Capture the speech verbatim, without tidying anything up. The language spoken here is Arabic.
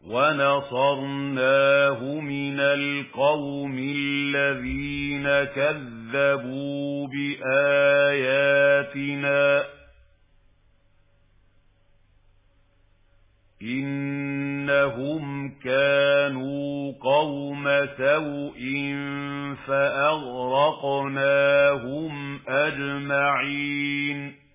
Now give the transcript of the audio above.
وَنَصَرْنَاهُ مِنَ الْقَوْمِ الَّذِينَ كَذَّبُوا بِآيَاتِنَا إِنَّهُمْ كَانُوا قَوْمَ سَوْءٍ فَأَغْرَقْنَاهُمْ أَجْمَعِينَ.